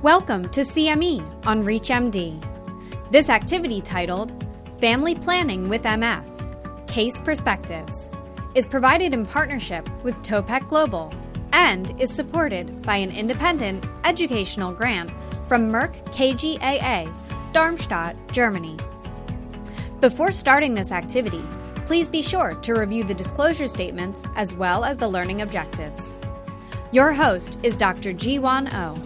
Welcome to CME on ReachMD. This activity, titled Family Planning with MS, Case Perspectives, is provided in partnership with Topec Global and is supported by an independent educational grant from Merck KGaA, Darmstadt, Germany. Before starting this activity, please be sure to review the disclosure statements as well as the learning objectives. Your host is Dr. Ji-Won Oh.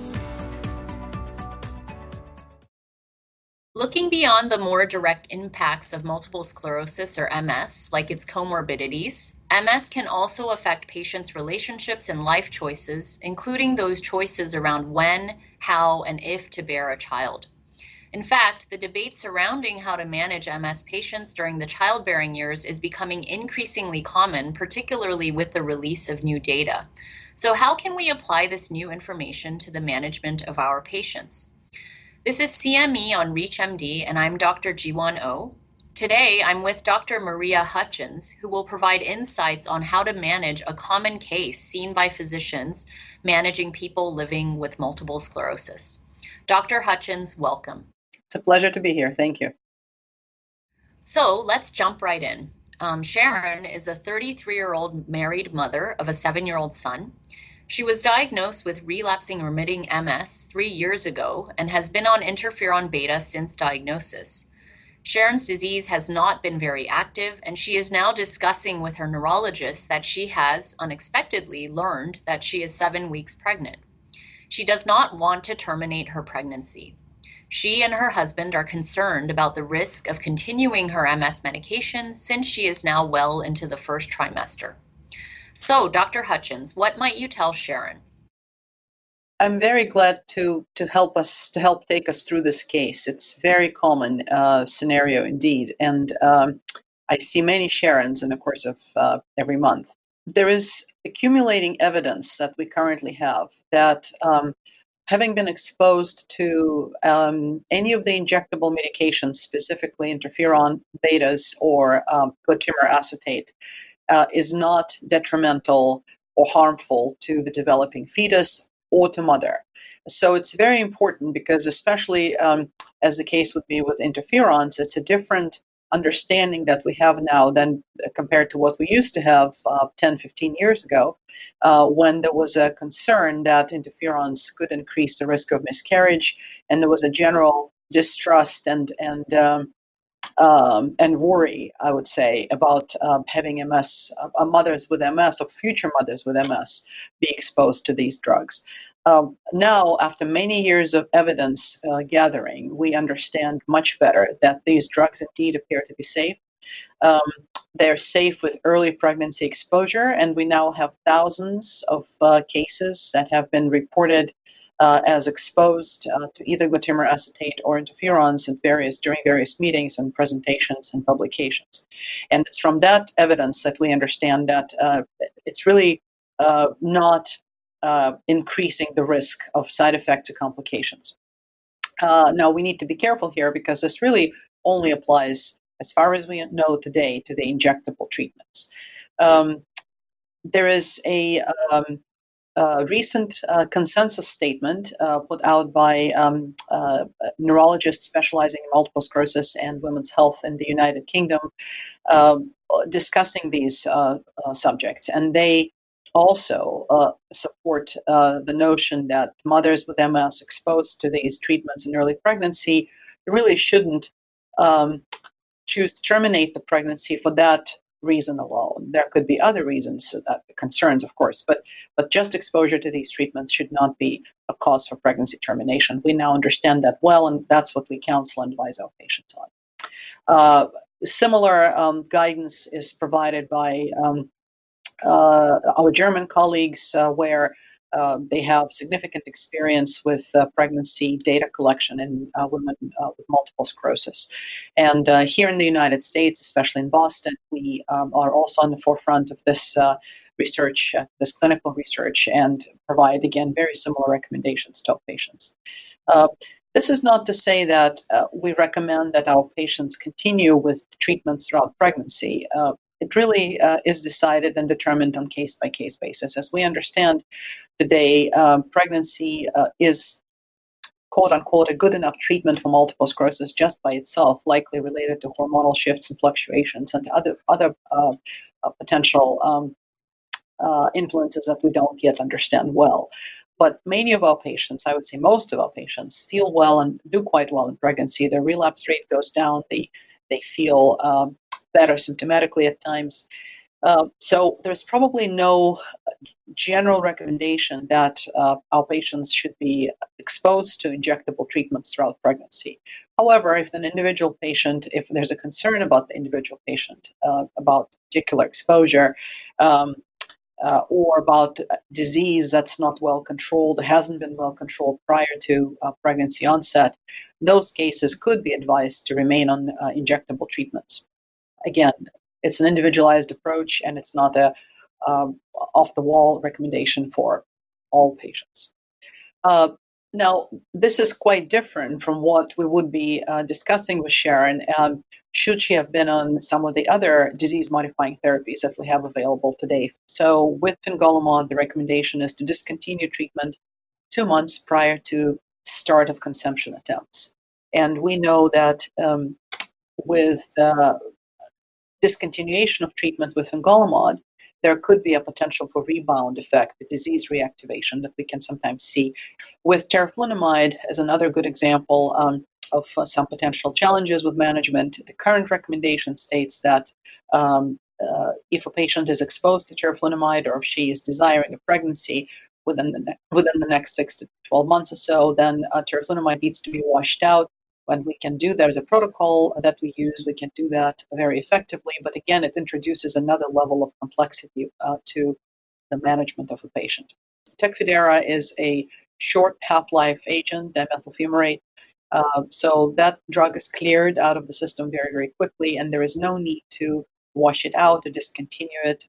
Looking beyond the more direct impacts of multiple sclerosis or MS, like its comorbidities, MS can also affect patients' relationships and life choices, including those choices around when, how, and if to bear a child. In fact, the debate surrounding how to manage MS patients during the childbearing years is becoming increasingly common, particularly with the release of new data. So how can we apply this new information to the management of our patients? This is CME on ReachMD, and I'm Dr. Ji-Won Oh. Today, I'm with Dr. Maria Hutchins, who will provide insights on how to manage a common case seen by physicians managing people living with multiple sclerosis. Dr. Hutchins, welcome. It's a pleasure to be here. Thank you. So let's jump right in. Sharon is a 33-year-old married mother of a 7-year-old son. She was diagnosed with relapsing remitting MS 3 years ago and has been on interferon beta since diagnosis. Sharon's disease has not been very active, and she is now discussing with her neurologist that she has unexpectedly learned that she is 7 weeks pregnant. She does not want to terminate her pregnancy. She and her husband are concerned about the risk of continuing her MS medication since she is now well into the first trimester. So, Dr. Hutchins, what might you tell Sharon? I'm very glad to help take us through this case. It's a very common scenario indeed, and I see many Sharons in the course of every month. There is accumulating evidence that we currently have that having been exposed to any of the injectable medications, specifically interferon betas or glatiramer acetate, is not detrimental or harmful to the developing fetus or to mother. So it's very important because, especially as the case would be with interferons, it's a different understanding that we have now than compared to what we used to have 10, 15 years ago, when there was a concern that interferons could increase the risk of miscarriage, and there was a general distrust and worry, I would say, about having MS, mothers with MS or future mothers with MS be exposed to these drugs. Now, after many years of evidence gathering, we understand much better that these drugs indeed appear to be safe. They're safe with early pregnancy exposure, and we now have thousands of cases that have been reported as exposed to either glatiramer acetate or interferons during various meetings and presentations and publications. And it's from that evidence that we understand that it's really not increasing the risk of side effects or complications. Now, we need to be careful here because this really only applies, as far as we know today, to the injectable treatments. There is a recent consensus statement put out by neurologists specializing in multiple sclerosis and women's health in the United Kingdom discussing these subjects. And they also support the notion that mothers with MS exposed to these treatments in early pregnancy really shouldn't choose to terminate the pregnancy for that reason alone. There could be other reasons, concerns, of course, but just exposure to these treatments should not be a cause for pregnancy termination. We now understand that well, and that's what we counsel and advise our patients on. Similar guidance is provided by our German colleagues, where they have significant experience with pregnancy data collection in women with multiple sclerosis. And here in the United States, especially in Boston, we are also on the forefront of this research, this clinical research, and provide, again, very similar recommendations to our patients. This is not to say that we recommend that our patients continue with treatments throughout pregnancy. It really is decided and determined on case-by-case basis. As we understand today, pregnancy is quote unquote, a good enough treatment for multiple sclerosis just by itself, likely related to hormonal shifts and fluctuations and other potential influences that we don't yet understand well. But many of our patients, I would say most of our patients, feel well and do quite well in pregnancy. Their relapse rate goes down. They feel better symptomatically at times. So there's probably no general recommendation that our patients should be exposed to injectable treatments throughout pregnancy. However, if there's a concern about the individual patient, about particular exposure, or about disease that's not well controlled, hasn't been well controlled prior to pregnancy onset, those cases could be advised to remain on injectable treatments. Again, it's an individualized approach, and it's not a off-the-wall recommendation for all patients. Now, this is quite different from what we would be discussing with Sharon should she have been on some of the other disease-modifying therapies that we have available today. So with fingolimod, the recommendation is to discontinue treatment 2 months prior to start of conception attempts. And we know that with discontinuation of treatment with fingolimod, there could be a potential for rebound effect, the disease reactivation that we can sometimes see. With teriflunomide as another good example of some potential challenges with management, the current recommendation states that if a patient is exposed to teriflunomide or if she is desiring a pregnancy within the next 6 to 12 months or so, then teriflunomide needs to be washed out. When we can do, there's a protocol that we use, we can do that very effectively, but again, it introduces another level of complexity to the management of a patient. Tecfidera is a short half-life agent, dimethyl fumarate, so that drug is cleared out of the system very, very quickly, and there is no need to wash it out or discontinue it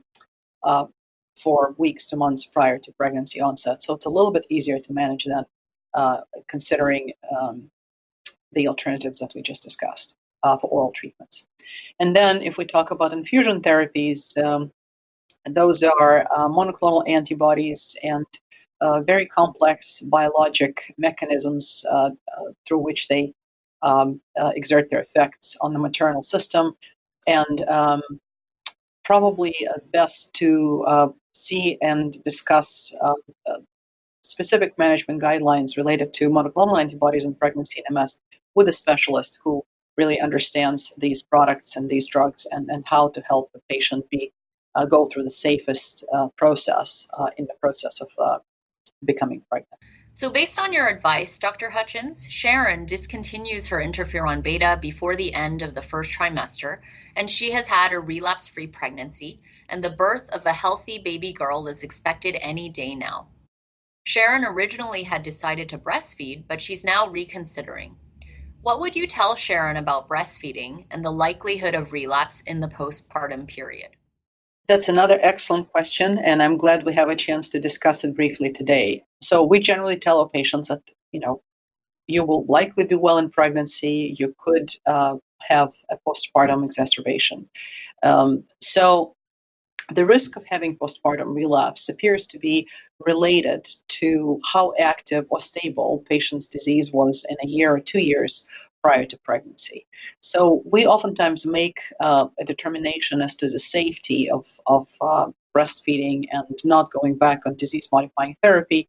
for weeks to months prior to pregnancy onset. So it's a little bit easier to manage that, considering the alternatives that we just discussed for oral treatments. And then if we talk about infusion therapies, those are monoclonal antibodies and very complex biologic mechanisms through which they exert their effects on the maternal system. And probably best to see and discuss specific management guidelines related to monoclonal antibodies in pregnancy and MS with a specialist who really understands these products and these drugs and how to help the patient go through the safest process in the process of becoming pregnant. So based on your advice, Dr. Hutchins, Sharon discontinues her interferon beta before the end of the first trimester, and she has had a relapse-free pregnancy, and the birth of a healthy baby girl is expected any day now. Sharon originally had decided to breastfeed, but she's now reconsidering. What would you tell Sharon about breastfeeding and the likelihood of relapse in the postpartum period? That's another excellent question, and I'm glad we have a chance to discuss it briefly today. So we generally tell our patients that, you will likely do well in pregnancy. You could have a postpartum exacerbation. So the risk of having postpartum relapse appears to be related to how active or stable patient's disease was in a year or 2 years prior to pregnancy. So we oftentimes make a determination as to the safety of breastfeeding and not going back on disease-modifying therapy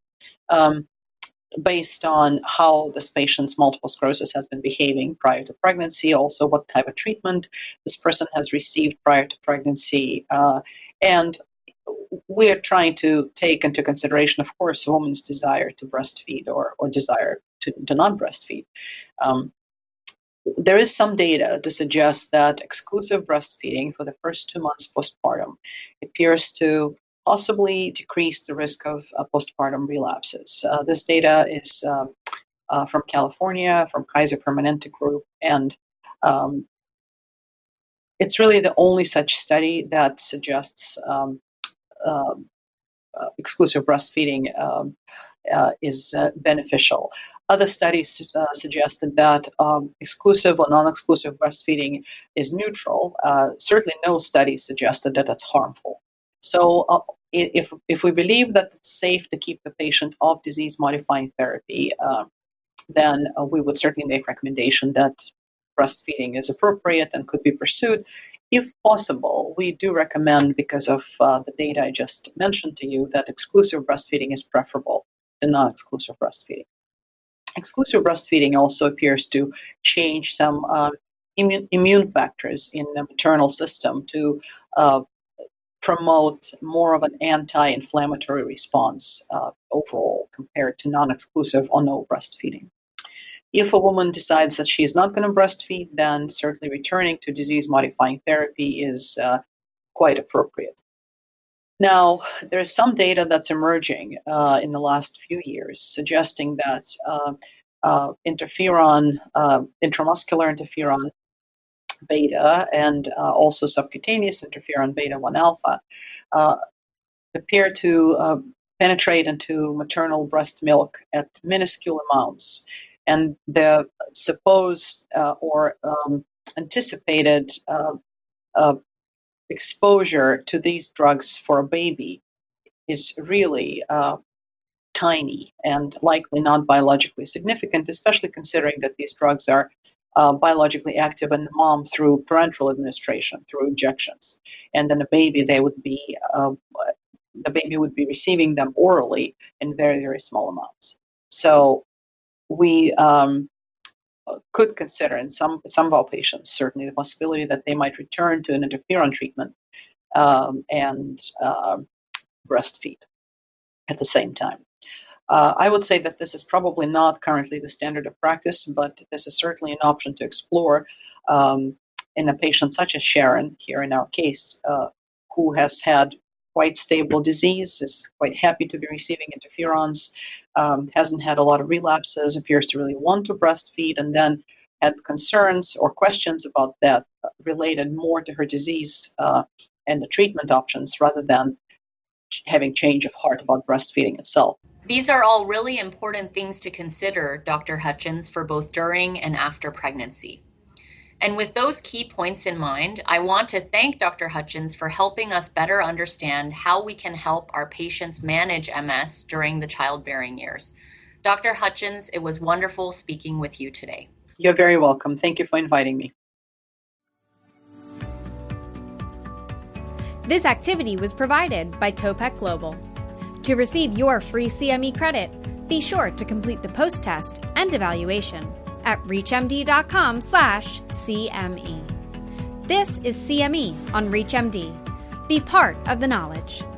based on how this patient's multiple sclerosis has been behaving prior to pregnancy, also what type of treatment this person has received prior to pregnancy, and we are trying to take into consideration, of course, a woman's desire to breastfeed or desire to not breastfeed. There is some data to suggest that exclusive breastfeeding for the first 2 months postpartum appears to possibly decrease the risk of postpartum relapses. This data is from California, from Kaiser Permanente Group, and it's really the only such study that suggests exclusive breastfeeding is beneficial. Other studies suggested that exclusive or non-exclusive breastfeeding is neutral. Certainly no study suggested that it's harmful. So if we believe that it's safe to keep the patient off disease-modifying therapy, then we would certainly make recommendation that breastfeeding is appropriate and could be pursued. If possible, we do recommend, because of the data I just mentioned to you, that exclusive breastfeeding is preferable to non-exclusive breastfeeding. Exclusive breastfeeding also appears to change some immune factors in the maternal system to promote more of an anti-inflammatory response overall compared to non-exclusive or no breastfeeding. If a woman decides that she's not going to breastfeed, then certainly returning to disease-modifying therapy is quite appropriate. Now, there's some data that's emerging in the last few years suggesting that interferon, intramuscular interferon beta, and also subcutaneous interferon beta 1 alpha appear to penetrate into maternal breast milk at minuscule amounts. And the supposed or anticipated exposure to these drugs for a baby is really tiny and likely not biologically significant, especially considering that these drugs are biologically active in the mom through parenteral administration, through injections. And then the baby would be receiving them orally in very, very small amounts. So we could consider in some of our patients certainly the possibility that they might return to an interferon treatment and breastfeed at the same time. I would say that this is probably not currently the standard of practice, but this is certainly an option to explore in a patient such as Sharon, here in our case, who has had quite stable disease, is quite happy to be receiving interferons, hasn't had a lot of relapses, appears to really want to breastfeed, and then had concerns or questions about that related more to her disease and the treatment options rather than having change of heart about breastfeeding itself. These are all really important things to consider, Dr. Hutchins, for both during and after pregnancy. And with those key points in mind, I want to thank Dr. Hutchins for helping us better understand how we can help our patients manage MS during the childbearing years. Dr. Hutchins, it was wonderful speaking with you today. You're very welcome. Thank you for inviting me. This activity was provided by Topek Global. To receive your free CME credit, be sure to complete the post-test and evaluation at reachmd.com/CME. This is CME on ReachMD. Be part of the knowledge.